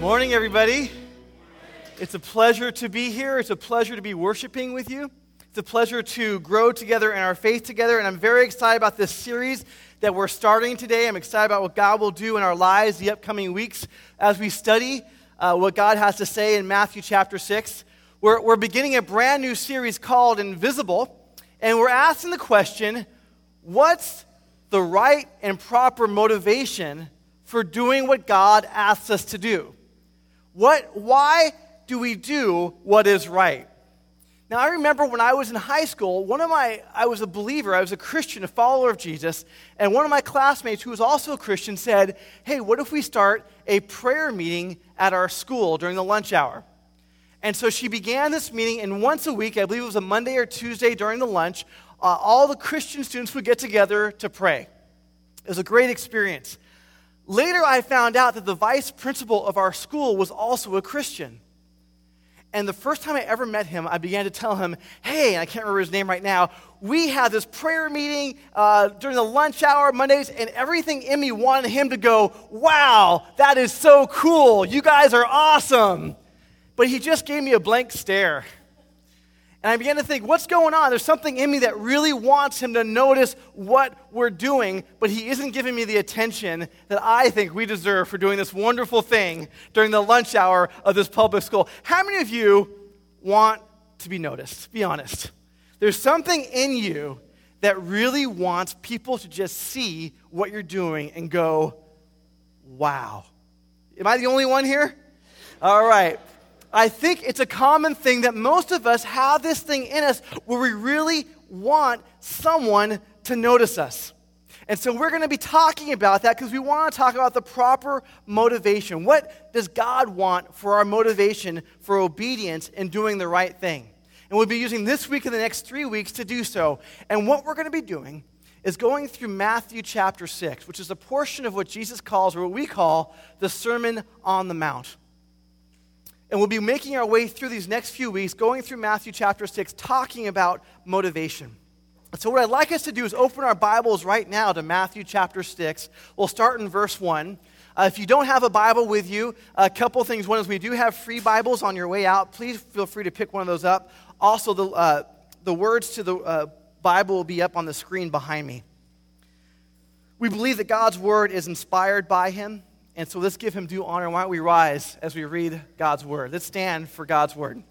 Morning, everybody. It's a pleasure to be here. It's a pleasure to be worshiping with you. It's a pleasure to grow together in our faith together, and I'm very excited about this series that we're starting today. I'm excited about what God will do in our lives the upcoming weeks as we study what God has to say in Matthew chapter 6. We're beginning a brand new series called Invisible, and we're asking the question, what's the right and proper motivation for doing what God asks us to do? Why do we do what is right? Now, I remember when I was in high school, I was a believer, I was a Christian, a follower of Jesus, and one of my classmates who was also a Christian said, hey, what if we start a prayer meeting at our school during the lunch hour? And so she began this meeting, and once a week, I believe it was a Monday or Tuesday during the lunch, all the Christian students would get together to pray. It was a great experience. Later, I found out that the vice principal of our school was also a Christian. And the first time I ever met him, I began to tell him, hey, and I can't remember his name right now, we had this prayer meeting during the lunch hour Mondays, and everything in me wanted him to go, wow, that is so cool. You guys are awesome. But he just gave me a blank stare. And I began to think, what's going on? There's something in me that really wants him to notice what we're doing, but he isn't giving me the attention that I think we deserve for doing this wonderful thing during the lunch hour of this public school. How many of you want to be noticed? Be honest. There's something in you that really wants people to just see what you're doing and go, wow. Am I the only one here? All right. I think it's a common thing that most of us have this thing in us where we really want someone to notice us. And so we're going to be talking about that because we want to talk about the proper motivation. What does God want for our motivation for obedience and doing the right thing? And we'll be using this week and the next 3 weeks to do so. And what we're going to be doing is going through Matthew chapter 6, which is a portion of what Jesus calls, or what we call, the Sermon on the Mount. And we'll be making our way through these next few weeks, going through Matthew chapter 6, talking about motivation. And so what I'd like us to do is open our Bibles right now to Matthew chapter 6. We'll start in verse 1. If you don't have a Bible with you, a couple things. One is we do have free Bibles on your way out. Please feel free to pick one of those up. Also, the words to the Bible will be up on the screen behind me. We believe that God's Word is inspired by Him. And so let's give Him due honor. Why don't we rise as we read God's Word? Let's stand for God's Word.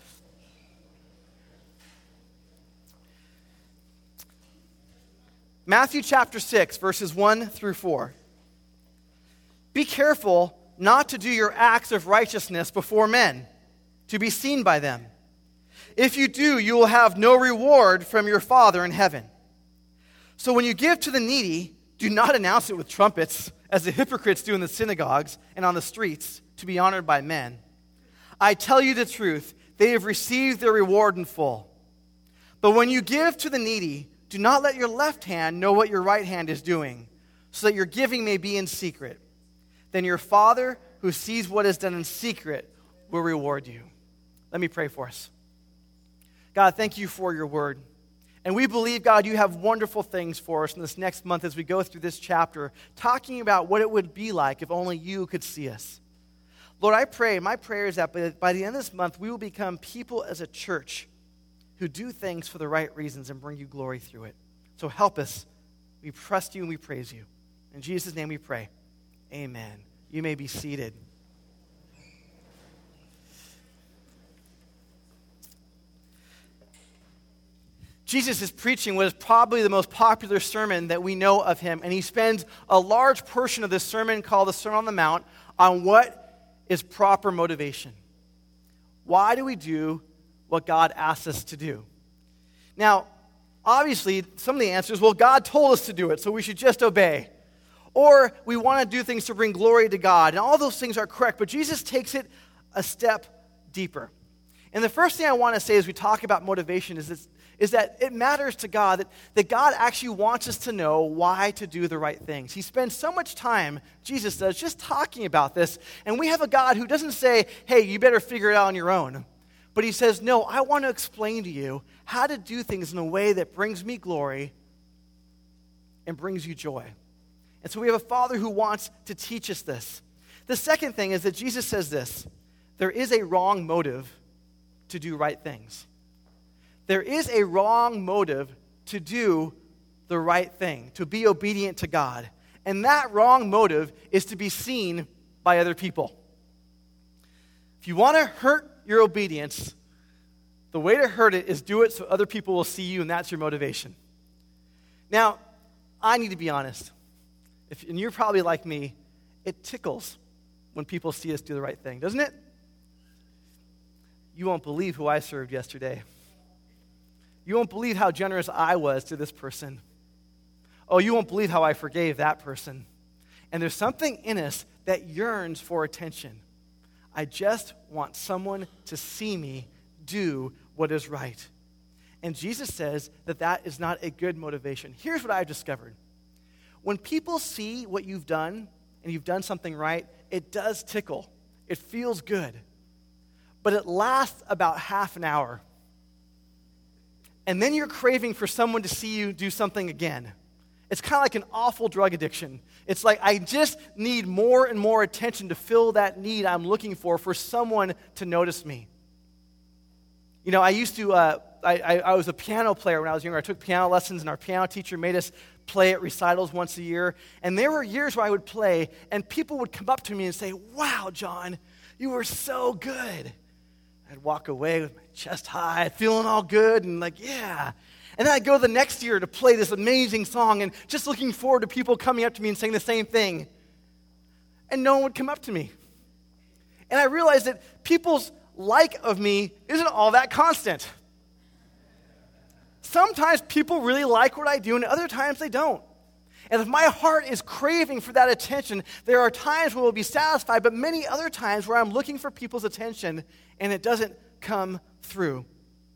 Matthew chapter 6, verses 1 through 4. Be careful not to do your acts of righteousness before men, to be seen by them. If you do, you will have no reward from your Father in heaven. So when you give to the needy, do not announce it with trumpets, as the hypocrites do in the synagogues and on the streets, to be honored by men. I tell you the truth, they have received their reward in full. But when you give to the needy, do not let your left hand know what your right hand is doing, so that your giving may be in secret. Then your Father, who sees what is done in secret, will reward you. Let me pray for us. God, thank you for your word. And we believe, God, you have wonderful things for us in this next month as we go through this chapter, talking about what it would be like if only you could see us. Lord, I pray, my prayer is that by the end of this month, we will become people as a church who do things for the right reasons and bring you glory through it. So help us. We trust you and we praise you. In Jesus' name we pray. Amen. You may be seated. Jesus is preaching what is probably the most popular sermon that we know of him, and he spends a large portion of this sermon called the Sermon on the Mount on what is proper motivation. Why do we do what God asks us to do? Now, obviously, some of the answers, well, God told us to do it, so we should just obey. Or we want to do things to bring glory to God, and all those things are correct, but Jesus takes it a step deeper. And the first thing I want to say as we talk about motivation is that it matters to God, that God actually wants us to know why to do the right things. He spends so much time, Jesus does, just talking about this. And we have a God who doesn't say, hey, you better figure it out on your own. But he says, no, I want to explain to you how to do things in a way that brings me glory and brings you joy. And so we have a Father who wants to teach us this. The second thing is that Jesus says this: there is a wrong motive to do right things. There is a wrong motive to do the right thing, to be obedient to God. And that wrong motive is to be seen by other people. If you want to hurt your obedience, the way to hurt it is do it so other people will see you, and that's your motivation. Now, I need to be honest. And you're probably like me, it tickles when people see us do the right thing, doesn't it? You won't believe who I served yesterday. You won't believe how generous I was to this person. Oh, you won't believe how I forgave that person. And there's something in us that yearns for attention. I just want someone to see me do what is right. And Jesus says that that is not a good motivation. Here's what I've discovered. When people see what you've done and you've done something right, it does tickle. It feels good. But it lasts about half an hour. And then you're craving for someone to see you do something again. It's kind of like an awful drug addiction. It's like I just need more and more attention to fill that need I'm looking for someone to notice me. You know, I used to, I was a piano player when I was younger. I took piano lessons, and our piano teacher made us play at recitals once a year. And there were years where I would play, and people would come up to me and say, "Wow, John, you were so good." I'd walk away with my chest high, feeling all good, and like, yeah. And then I'd go the next year to play this amazing song, and just looking forward to people coming up to me and saying the same thing. And no one would come up to me. And I realized that people's like of me isn't all that constant. Sometimes people really like what I do, and other times they don't. And if my heart is craving for that attention, there are times where we'll be satisfied, but many other times where I'm looking for people's attention and it doesn't come through.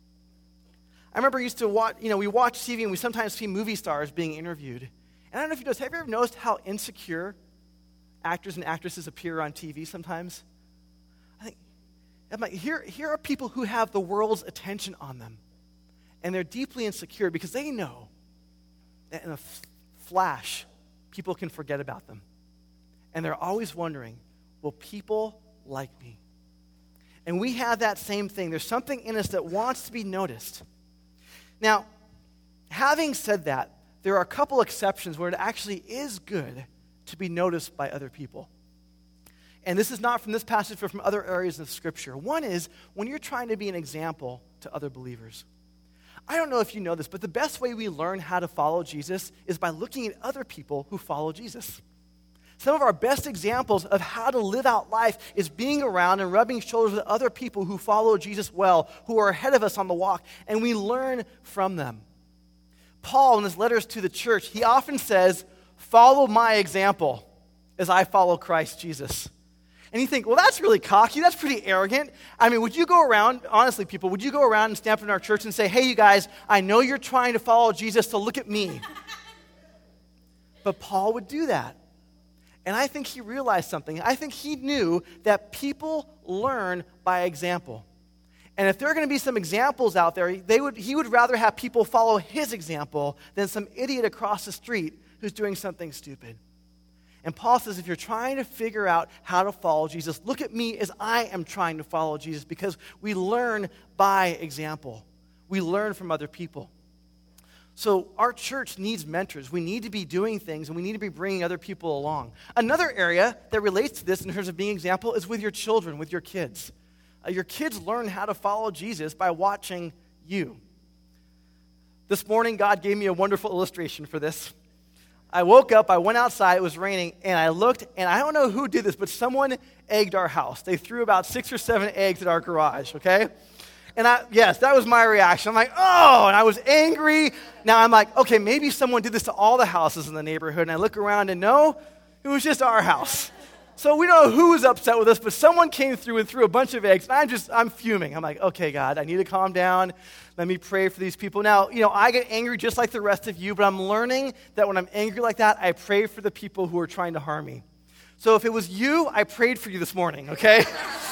I remember used to watch, we watch TV and we sometimes see movie stars being interviewed. And I don't know if you noticed, have you ever noticed how insecure actors and actresses appear on TV sometimes? I'm like, here are people who have the world's attention on them. And they're deeply insecure because they know that in a flash, people can forget about them. And they're always wondering, will people like me? And we have that same thing. There's something in us that wants to be noticed. Now, having said that, there are a couple exceptions where it actually is good to be noticed by other people. And this is not from this passage, but from other areas of Scripture. One is when you're trying to be an example to other believers. I don't know if you know this, but the best way we learn how to follow Jesus is by looking at other people who follow Jesus. Some of our best examples of how to live out life is being around and rubbing shoulders with other people who follow Jesus well, who are ahead of us on the walk, and we learn from them. Paul, in his letters to the church, he often says, "Follow my example as I follow Christ Jesus." And you think, well, that's really cocky. That's pretty arrogant. I mean, would you go around, honestly, people, would you go around and stand up in our church and say, "Hey, you guys, I know you're trying to follow Jesus, so look at me." But Paul would do that. And I think he realized something. I think he knew that people learn by example. And if there are going to be some examples out there, he would rather have people follow his example than some idiot across the street who's doing something stupid. And Paul says, if you're trying to figure out how to follow Jesus, look at me as I am trying to follow Jesus, because we learn by example. We learn from other people. So our church needs mentors. We need to be doing things, and we need to be bringing other people along. Another area that relates to this in terms of being an example is with your children, with your kids. Your kids learn how to follow Jesus by watching you. This morning, God gave me a wonderful illustration for this. I woke up, I went outside, it was raining, and I looked, and I don't know who did this, but someone egged our house. They threw about 6 or 7 eggs at our garage, okay? And yes, that was my reaction. I'm like, oh, and I was angry. Now I'm like, okay, maybe someone did this to all the houses in the neighborhood, and I look around and no, it was just our house. So we don't know who was upset with us, but someone came through and threw a bunch of eggs, and I'm fuming. I'm like, okay, God, I need to calm down. Let me pray for these people. Now, I get angry just like the rest of you, but I'm learning that when I'm angry like that, I pray for the people who are trying to harm me. So if it was you, I prayed for you this morning, okay?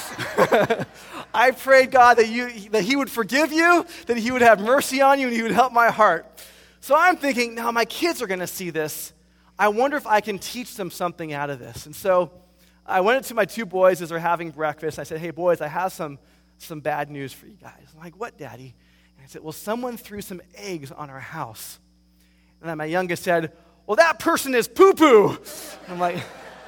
I prayed, God, that he would forgive you, that he would have mercy on you, and he would help my heart. So I'm thinking, now my kids are going to see this. I wonder if I can teach them something out of this. And so I went up to my two boys as they're having breakfast. I said, hey, boys, I have some bad news for you guys. I'm like, what, Daddy? And I said, well, someone threw some eggs on our house. And then my youngest said, well, that person is poo-poo. I'm like,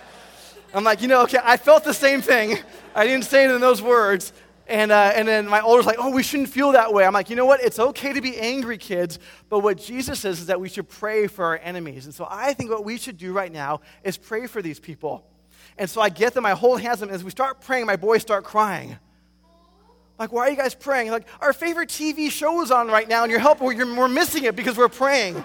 okay, I felt the same thing. I didn't say it in those words. And then my older's like, oh, we shouldn't feel that way. I'm like, you know what? It's okay to be angry, kids. But what Jesus says is that we should pray for our enemies. And so I think what we should do right now is pray for these people. And so I get them, I hold hands with them. As we start praying, my boys start crying. Like, why are you guys praying? Like, our favorite TV show is on right now, and we're missing it because we're praying.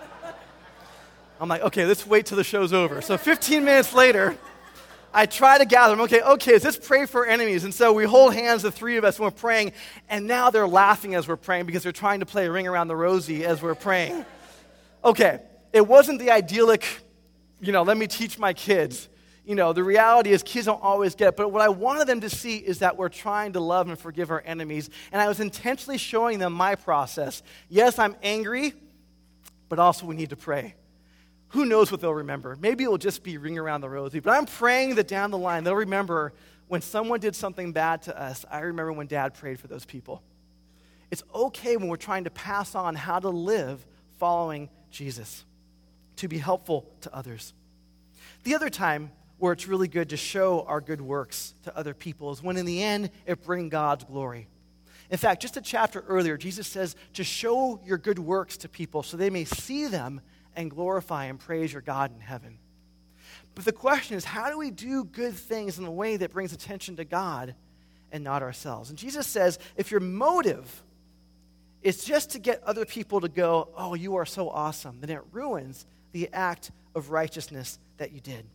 I'm like, okay, let's wait till the show's over. So 15 minutes later, I try to gather them. Okay, let's pray for our enemies. And so we hold hands, the three of us, and we're praying. And now they're laughing as we're praying because they're trying to play Ring Around the Rosie as we're praying. Okay, it wasn't the idyllic, let me teach my kids. The reality is kids don't always get it. But what I wanted them to see is that we're trying to love and forgive our enemies. And I was intentionally showing them my process. Yes, I'm angry, but also we need to pray. Who knows what they'll remember? Maybe it will just be Ring Around the Rosie. But I'm praying that down the line, they'll remember when someone did something bad to us. I remember when Dad prayed for those people. It's okay when we're trying to pass on how to live following Jesus, to be helpful to others. The other time where it's really good to show our good works to other people is when in the end it brings God's glory. In fact, just a chapter earlier, Jesus says to show your good works to people so they may see them and glorify and praise your God in heaven. But the question is, how do we do good things in a way that brings attention to God and not ourselves? And Jesus says, if your motive is just to get other people to go, oh, you are so awesome, then it ruins the act of righteousness that you did.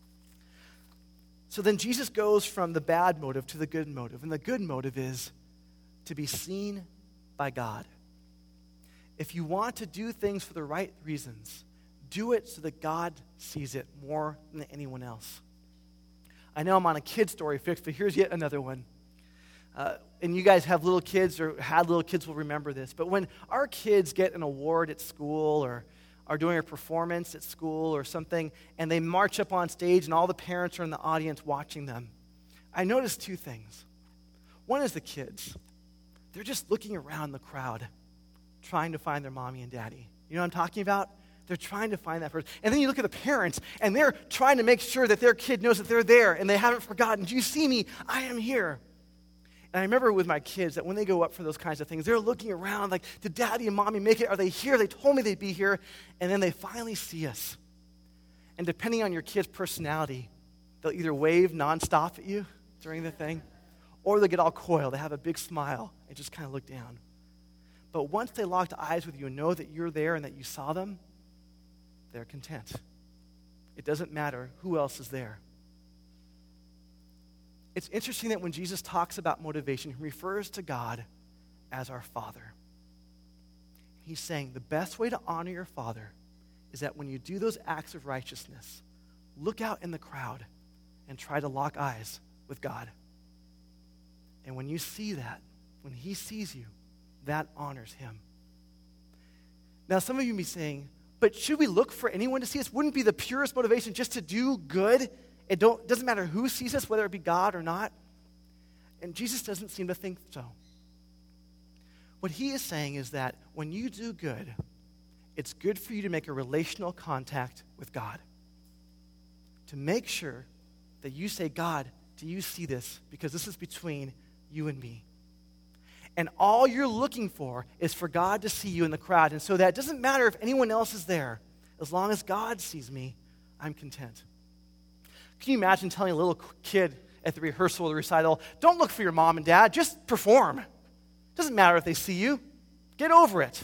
So then Jesus goes from the bad motive to the good motive. And the good motive is to be seen by God. If you want to do things for the right reasons, do it so that God sees it more than anyone else. I know I'm on a kid story fix, but here's yet another one. And you guys have little kids or had little kids will remember this. But when our kids get an award at school or are doing a performance at school or something, and they march up on stage and all the parents are in the audience watching them, I noticed two things. One is the kids. They're just looking around the crowd, trying to find their mommy and daddy. You know what I'm talking about? They're trying to find that person. And then you look at the parents, and they're trying to make sure that their kid knows that they're there, and they haven't forgotten. Do you see me? I am here. And I remember with my kids that when they go up for those kinds of things, they're looking around like, did daddy and mommy make it? Are they here? They told me they'd be here. And then they finally see us. And depending on your kid's personality, they'll either wave nonstop at you during the thing, or they'll get all coy. They have a big smile and just kind of look down. But once they locked eyes with you and know that you're there and that you saw them, they're content. It doesn't matter who else is there. It's interesting that when Jesus talks about motivation, he refers to God as our Father. He's saying the best way to honor your Father is that when you do those acts of righteousness, look out in the crowd and try to lock eyes with God. And when you see that, when he sees you, that honors him. Now, some of you may be saying, but should we look for anyone to see us? Wouldn't it be the purest motivation just to do good? It doesn't matter who sees us, whether it be God or not. And Jesus doesn't seem to think so. What he is saying is that when you do good, it's good for you to make a relational contact with God. To make sure that you say, God, do you see this? Because this is between you and me. And all you're looking for is for God to see you in the crowd. And so that it doesn't matter if anyone else is there. As long as God sees me, I'm content. Can you imagine telling a little kid at the rehearsal or the recital, don't look for your mom and dad, just perform. It doesn't matter if they see you. Get over it.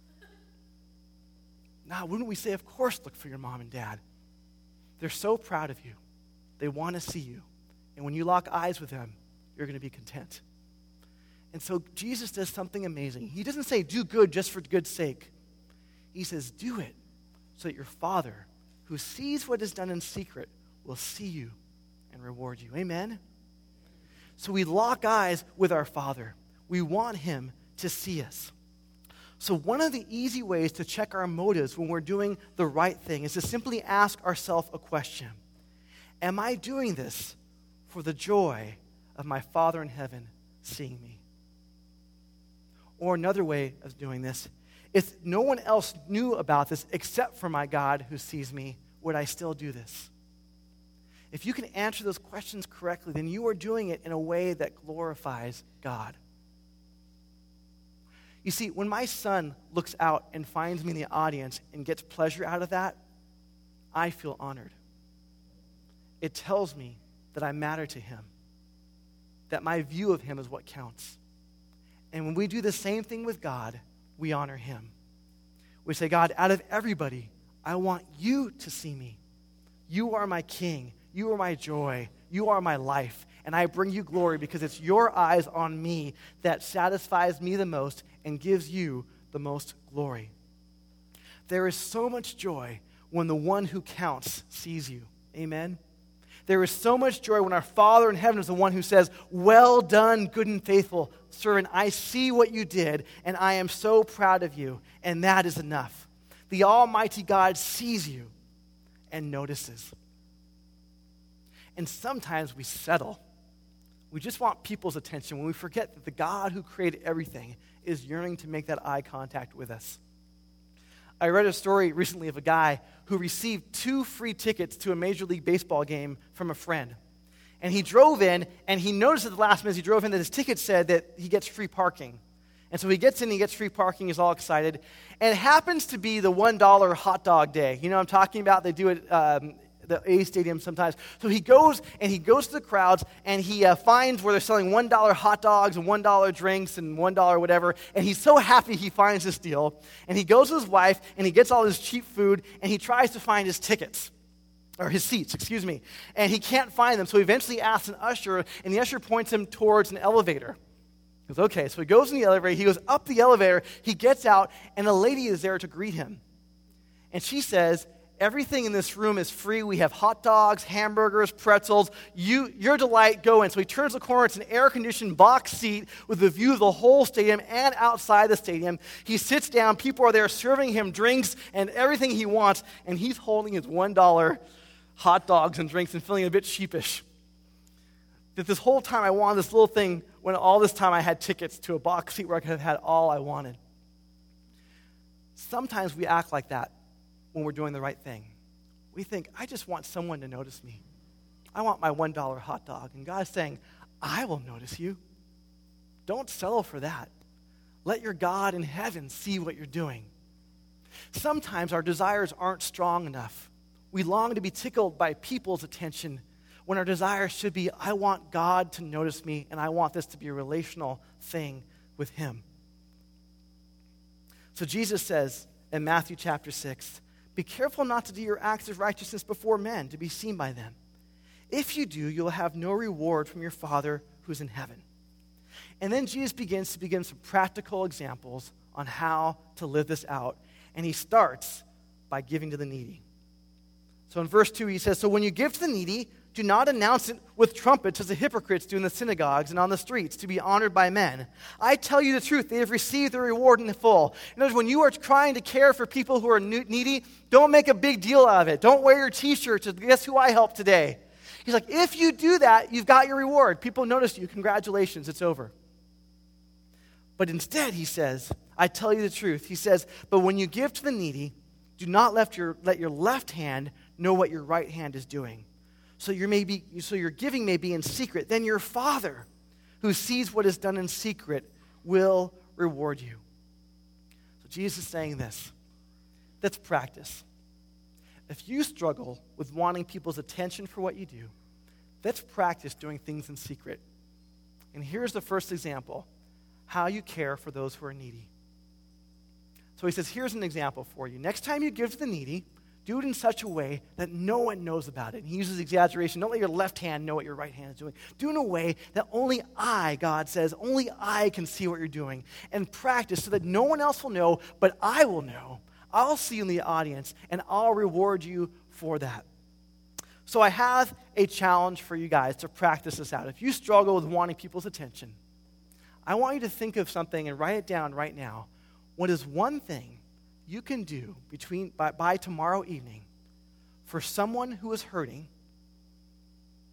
Now, wouldn't we say, of course, look for your mom and dad. They're so proud of you. They want to see you. And when you lock eyes with them, you're going to be content. And so Jesus does something amazing. He doesn't say do good just for good's sake. He says do it so that your Father, who sees what is done in secret, will see you and reward you. Amen? So we lock eyes with our Father. We want him to see us. So one of the easy ways to check our motives when we're doing the right thing is to simply ask ourselves a question. Am I doing this for the joy of my Father in heaven seeing me? Or another way of doing this, if no one else knew about this except for my God who sees me, would I still do this? If you can answer those questions correctly, then you are doing it in a way that glorifies God. You see, when my son looks out and finds me in the audience and gets pleasure out of that, I feel honored. It tells me that I matter to him, that my view of him is what counts. And when we do the same thing with God, we honor him. We say, God, out of everybody, I want you to see me. You are my king. You are my joy. You are my life. And I bring you glory because it's your eyes on me that satisfies me the most and gives you the most glory. There is so much joy when the one who counts sees you. Amen? There is so much joy when our Father in heaven is the one who says, well done, good and faithful servant. I see what you did, and I am so proud of you, and that is enough. The Almighty God sees you and notices. And sometimes we settle. We just want people's attention when we forget that the God who created everything is yearning to make that eye contact with us. I read a story recently of a guy who received 2 free tickets to a Major League Baseball game from a friend. And he drove in, and he noticed at the last minute as he drove in that his ticket said that he gets free parking. And so he gets in, he gets free parking, he's all excited. And it happens to be the $1 hot dog day. You know what I'm talking about? They do it the A Stadium sometimes. So he goes to the crowds, and he finds where they're selling $1 hot dogs and $1 drinks and $1 whatever. And he's so happy he finds this deal. And he goes to his wife, and he gets all this cheap food, and he tries to find his tickets. Or his seats, excuse me. And he can't find them, so he eventually asks an usher, and the usher points him towards an elevator. He goes, okay, so he goes in the elevator, he goes up the elevator, he gets out, and a lady is there to greet him. And she says, everything in this room is free. We have hot dogs, hamburgers, pretzels. Your delight, go in. So he turns the corner. It's an air-conditioned box seat with a view of the whole stadium and outside the stadium. He sits down. People are there serving him drinks and everything he wants, and he's holding his $1 hot dogs and drinks and feeling a bit sheepish. That this whole time I wanted this little thing when all this time I had tickets to a box seat where I could have had all I wanted. Sometimes we act like that when we're doing the right thing. We think, I just want someone to notice me. I want my $1 hot dog. And God's saying, I will notice you. Don't settle for that. Let your God in heaven see what you're doing. Sometimes our desires aren't strong enough. We long to be tickled by people's attention when our desire should be, I want God to notice me, and I want this to be a relational thing with him. So Jesus says in Matthew chapter 6, be careful not to do your acts of righteousness before men, to be seen by them. If you do, you'll have no reward from your Father who's in heaven. And then Jesus begins some practical examples on how to live this out. And he starts by giving to the needy. So in verse 2, he says, so when you give to the needy, do not announce it with trumpets as the hypocrites do in the synagogues and on the streets to be honored by men. I tell you the truth, they have received their reward in full. In other words, when you are trying to care for people who are needy, don't make a big deal out of it. Don't wear your t-shirt to guess who I helped today. He's like, if you do that, you've got your reward. People notice you. Congratulations, it's over. But instead, he says, I tell you the truth. He says, but when you give to the needy, do not let your left hand know what your right hand is doing. So your giving may be in secret. Then your Father, who sees what is done in secret, will reward you. So Jesus is saying this. Let's practice. If you struggle with wanting people's attention for what you do, let's practice doing things in secret. And here's the first example, how you care for those who are needy. So he says, here's an example for you. Next time you give to the needy, do it in such a way that no one knows about it. And he uses exaggeration. Don't let your left hand know what your right hand is doing. Do it in a way that only I, God says, only I can see what you're doing. And practice so that no one else will know, but I will know. I'll see you in the audience, and I'll reward you for that. So I have a challenge for you guys to practice this out. If you struggle with wanting people's attention, I want you to think of something and write it down right now. What is one thing you can do by tomorrow evening for someone who is hurting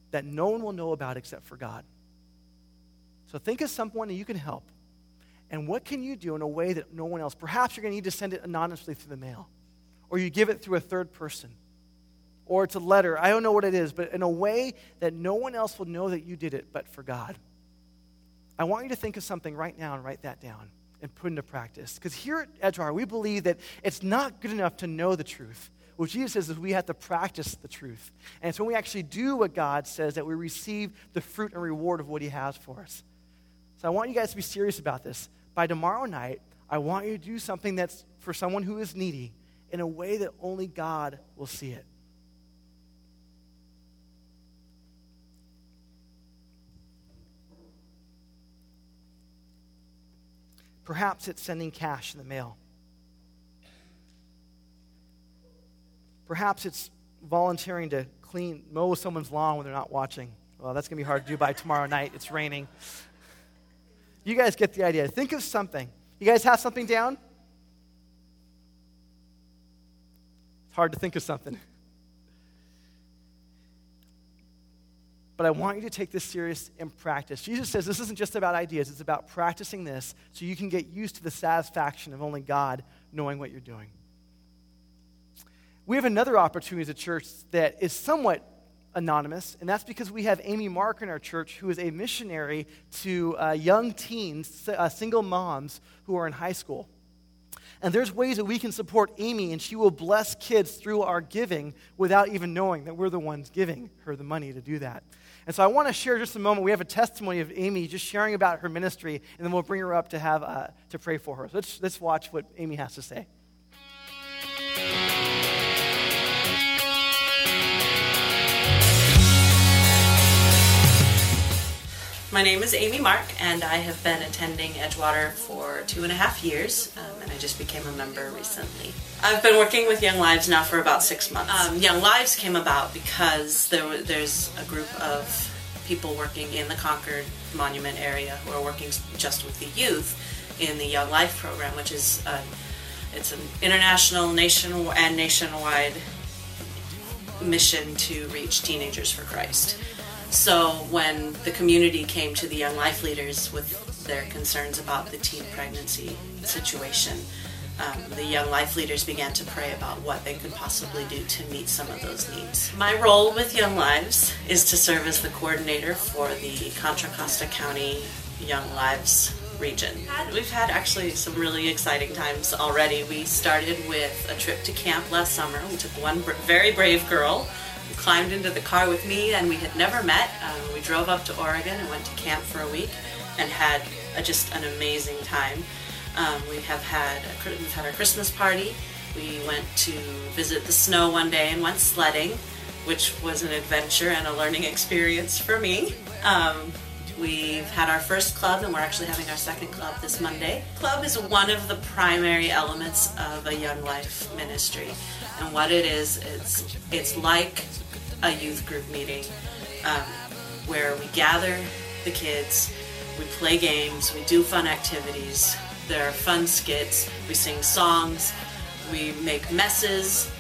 that no one will know about except for God. So think of someone that you can help. And what can you do in a way that no one else? Perhaps you're going to need to send it anonymously through the mail. Or you give it through a third person. Or it's a letter. I don't know what it is, but in a way that no one else will know that you did it but for God. I want you to think of something right now and write that down and put into practice. Because here at Edgewater, we believe that it's not good enough to know the truth. What Jesus says is we have to practice the truth. And it's when we actually do what God says that we receive the fruit and reward of what he has for us. So I want you guys to be serious about this. By tomorrow night, I want you to do something that's for someone who is needy in a way that only God will see it. Perhaps it's sending cash in the mail. Perhaps it's volunteering to mow someone's lawn when they're not watching. Well, that's going to be hard to do by tomorrow night. It's raining. You guys get the idea. Think of something. You guys have something down? It's hard to think of something. But I want you to take this serious in practice. Jesus says this isn't just about ideas. It's about practicing this so you can get used to the satisfaction of only God knowing what you're doing. We have another opportunity as a church that is somewhat anonymous, and that's because we have Amy Mark in our church, who is a missionary to young teens, single moms who are in high school. And there's ways that we can support Amy, and she will bless kids through our giving without even knowing that we're the ones giving her the money to do that. And so I want to share just a moment. We have a testimony of Amy just sharing about her ministry, and then we'll bring her up to have to pray for her. So let's watch what Amy has to say. My name is Amy Mark, and I have been attending Edgewater for 2.5 years, and I just became a member recently. I've been working with Young Lives now for about 6 months. Young Lives came about because there's a group of people working in the Concord Monument area who are working just with the youth in the Young Life program, which is it's an international, nationwide mission to reach teenagers for Christ. So when the community came to the Young Life leaders with their concerns about the teen pregnancy situation, the Young Life leaders began to pray about what they could possibly do to meet some of those needs. My role with Young Lives is to serve as the coordinator for the Contra Costa County Young Lives region. We've had actually some really exciting times already. We started with a trip to camp last summer. We took one very brave girl who climbed into the car with me, and we had never met. We drove up to Oregon and went to camp for a week and had just an amazing time. We've had our Christmas party. We went to visit the snow one day and went sledding, which was an adventure and a learning experience for me. We've had our first club, and we're actually having our second club this Monday. Club is one of the primary elements of a Young Life ministry. And what it is, it's like a youth group meeting where we gather the kids, we play games, we do fun activities, there are fun skits, we sing songs, we make messes,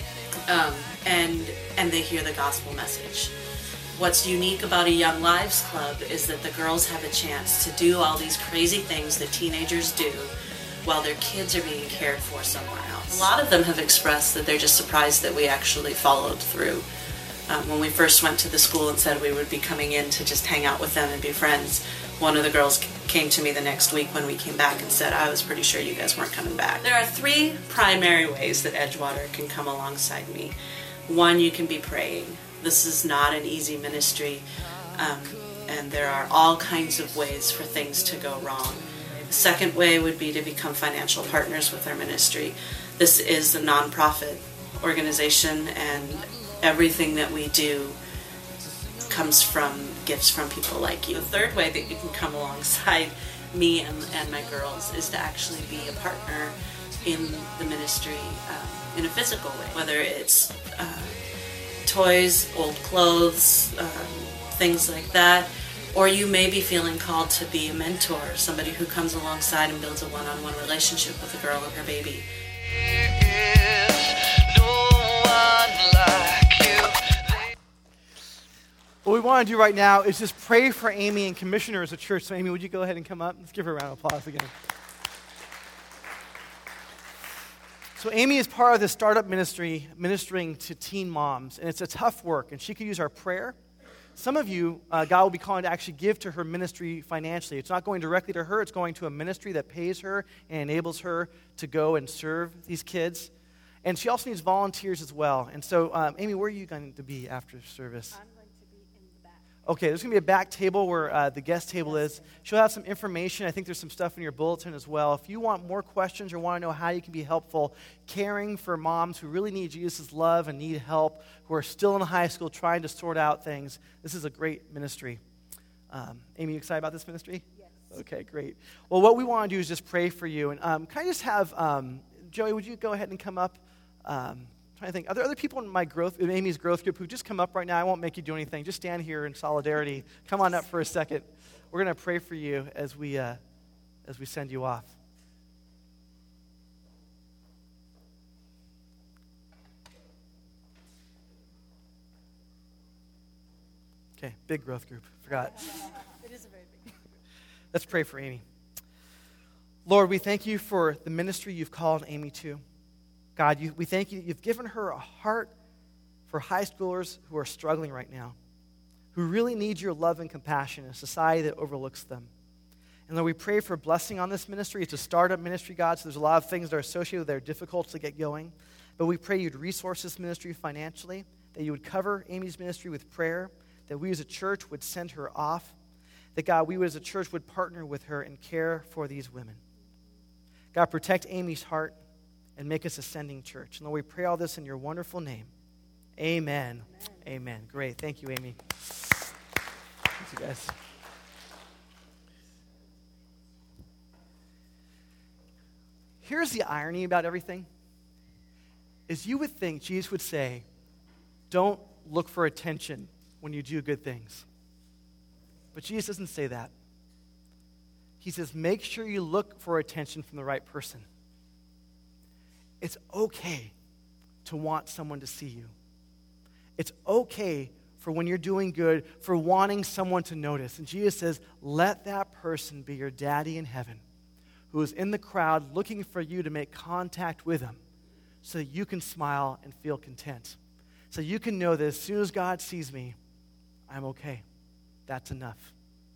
and they hear the gospel message. What's unique about a Young Lives Club is that the girls have a chance to do all these crazy things that teenagers do while their kids are being cared for somewhere else. A lot of them have expressed that they're just surprised that we actually followed through. When we first went to the school and said we would be coming in to just hang out with them and be friends, one of the girls came to me the next week when we came back and said, I was pretty sure you guys weren't coming back. There are 3 primary ways that Edgewater can come alongside me. One, you can be praying. This is not an easy ministry, and there are all kinds of ways for things to go wrong. The second way would be to become financial partners with our ministry. This is a nonprofit organization, and everything that we do comes from gifts from people like you. The third way that you can come alongside me and my girls is to actually be a partner in the ministry in a physical way, whether it's toys, old clothes, things like that, or you may be feeling called to be a mentor, somebody who comes alongside and builds a one-on-one relationship with a girl and her baby. What we want to do right now is just pray for Amy and commission her as a church. So Amy, would you go ahead and come up? Let's give her a round of applause again. So Amy is part of this startup ministry, ministering to teen moms, and it's a tough work, and she could use our prayer. Some of you, God will be calling to actually give to her ministry financially. It's not going directly to her. It's going to a ministry that pays her and enables her to go and serve these kids. And she also needs volunteers as well. And so, Amy, where are you going to be after service? I'm going to be in the back. Okay, there's going to be a back table where the guest table is. She'll have some information. I think there's some stuff in your bulletin as well. If you want more questions or want to know how you can be helpful caring for moms who really need Jesus' love and need help, who are still in high school trying to sort out things, this is a great ministry. Amy, you excited about this ministry? Yes. Okay, great. Well, what we want to do is just pray for you. And can I just have, Joey, would you go ahead and come up? Trying to think. Are there other people in Amy's growth group who just come up right now? I won't make you do anything. Just stand here in solidarity. Come on up for a second. We're going to pray for you as we send you off. Okay, big growth group. Forgot. It is a very big group. Let's pray for Amy. Lord, we thank you for the ministry you've called Amy to. God, we thank you that you've given her a heart for high schoolers who are struggling right now, who really need your love and compassion in a society that overlooks them. And Lord, we pray for blessing on this ministry. It's a startup ministry, God, so there's a lot of things that are associated with that are difficult to get going. But we pray you'd resource this ministry financially, that you would cover Amy's ministry with prayer, that we as a church would send her off, that, God, we as a church would partner with her and care for these women. God, protect Amy's heart and make us a sending church. And Lord, we pray all this in your wonderful name. Amen. Amen. Great. Thank you, Amy. Thank you, guys. Here's the irony about everything, is you would think Jesus would say, don't look for attention when you do good things. But Jesus doesn't say that. He says, make sure you look for attention from the right person. It's okay to want someone to see you. It's okay for when you're doing good, for wanting someone to notice. And Jesus says, let that person be your daddy in heaven, who is in the crowd looking for you to make contact with him so that you can smile and feel content. So you can know that as soon as God sees me, I'm okay. That's enough.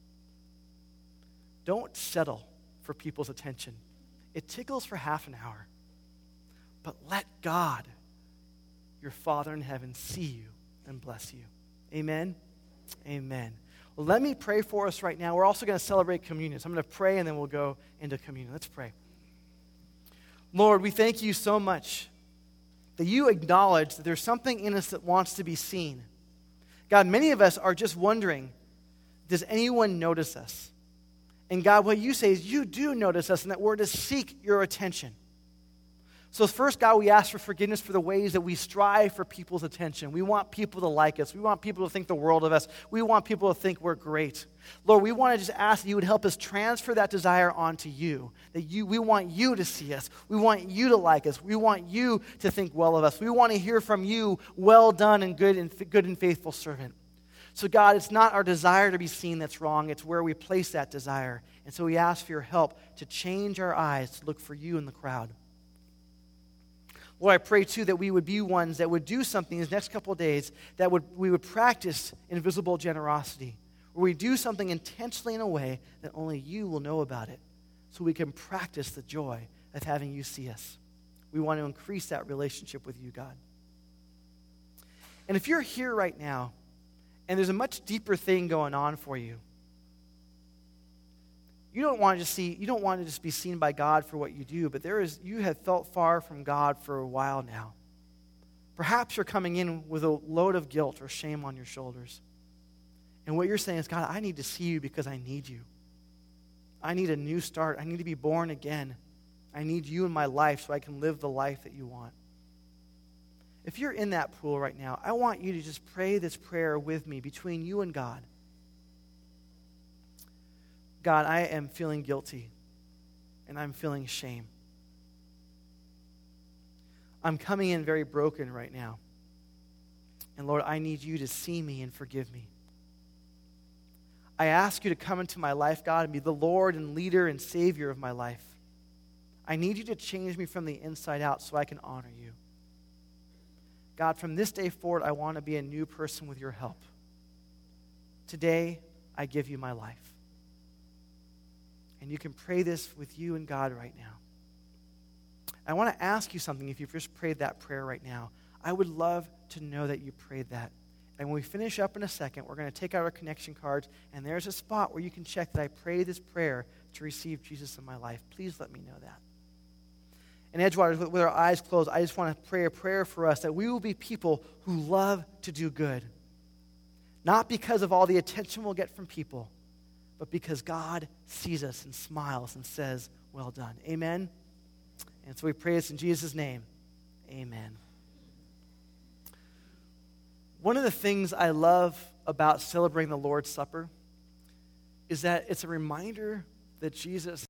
Don't settle for people's attention. It tickles for half an hour. But let God, your Father in heaven, see you and bless you. Amen? Amen. Well, let me pray for us right now. We're also going to celebrate communion. So I'm going to pray and then we'll go into communion. Let's pray. Lord, we thank you so much that you acknowledge that there's something in us that wants to be seen. God, many of us are just wondering, does anyone notice us? And God, what you say is you do notice us and that we're to seek your attention. So first, God, we ask for forgiveness for the ways that we strive for people's attention. We want people to like us. We want people to think the world of us. We want people to think we're great. Lord, we want to just ask that you would help us transfer that desire onto you. We want you to see us. We want you to like us. We want you to think well of us. We want to hear from you, well done and good and faithful servant. So God, it's not our desire to be seen that's wrong. It's where we place that desire. And so we ask for your help to change our eyes to look for you in the crowd. Lord, I pray, too, that we would be ones that would do something these next couple of days, that we would practice invisible generosity, where we do something intentionally in a way that only you will know about it, so we can practice the joy of having you see us. We want to increase that relationship with you, God. And if you're here right now, and there's a much deeper thing going on for you, you don't want to just be seen by God for what you do, but you have felt far from God for a while now. Perhaps you're coming in with a load of guilt or shame on your shoulders. And what you're saying is, God, I need to see you because I need you. I need a new start. I need to be born again. I need you in my life so I can live the life that you want. If you're in that pool right now, I want you to just pray this prayer with me between you and God. God, I am feeling guilty, and I'm feeling shame. I'm coming in very broken right now. And Lord, I need you to see me and forgive me. I ask you to come into my life, God, and be the Lord and leader and Savior of my life. I need you to change me from the inside out so I can honor you. God, from this day forward, I want to be a new person with your help. Today, I give you my life. And you can pray this with you and God right now. I want to ask you something if you've just prayed that prayer right now. I would love to know that you prayed that. And when we finish up in a second, we're going to take out our connection cards, and there's a spot where you can check that I prayed this prayer to receive Jesus in my life. Please let me know that. And Edgewater, with our eyes closed, I just want to pray a prayer for us that we will be people who love to do good. Not because of all the attention we'll get from people, but because God sees us and smiles and says, well done. Amen? And so we pray this in Jesus' name. Amen. One of the things I love about celebrating the Lord's Supper is that it's a reminder that Jesus